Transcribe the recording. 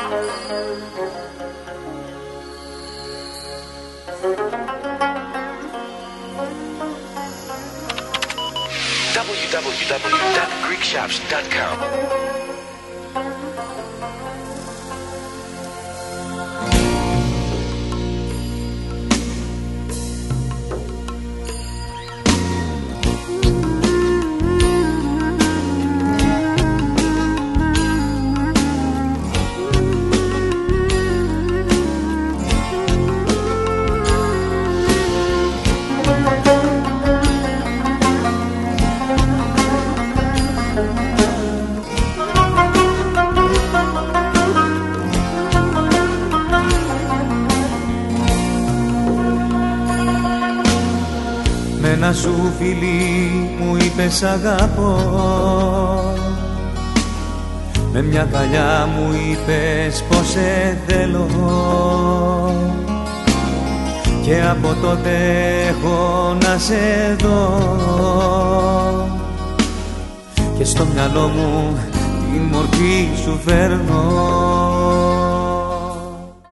www.greekshops.com. Ένα σου φιλί μου είπες αγαπώ, με μια καλιά μου είπες πως σε θέλω, και από τότε έχω να σε δω, και στο μυαλό μου τη μορφή σου φέρνω.